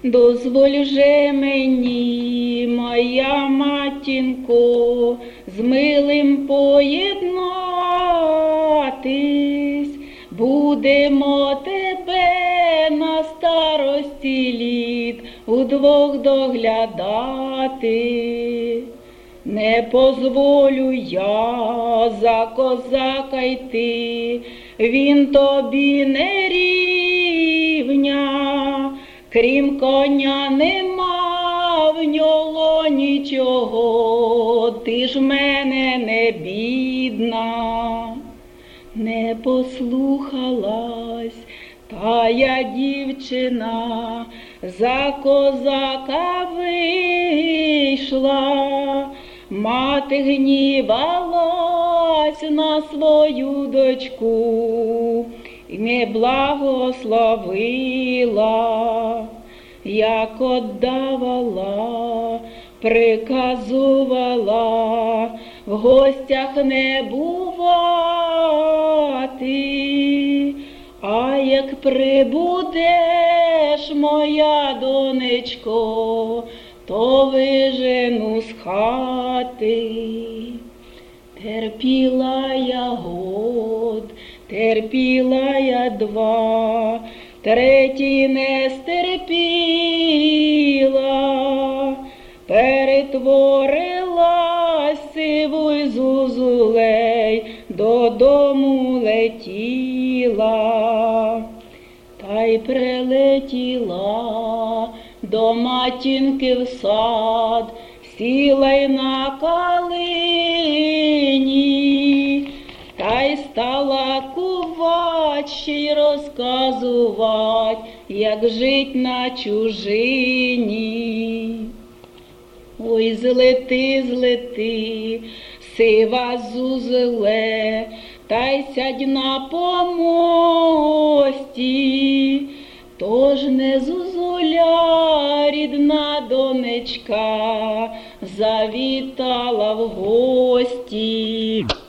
Дозволь же мені, моя матінко, з милим поєднатись, будемо тебе на старості літ удвох доглядати. Не позволю я за козака йти, він тобі не рівня, крім коня нема в нього нічого, ти ж мене не бідна. Не послухалась тая дівчина, за козака вийшла, мати гнівалась на свою дочку і не благословила, як оддавала, приказувала в гостях не бувати. А як прибудеш, моя донечко, то вижену з хати. Терпіла я год, терпіла я два, третій не стерпіла, перетворилась сивою зозулей, додому летіла. Та й прилетіла до матінки в сад, сіла й на калині, та й стала кувать, ще й розказувать, як жить на чужині. Ой, злети, злети, сива зузеле, та й сядь на помості, тож не зозуля, рідна донечка, завітала в гості.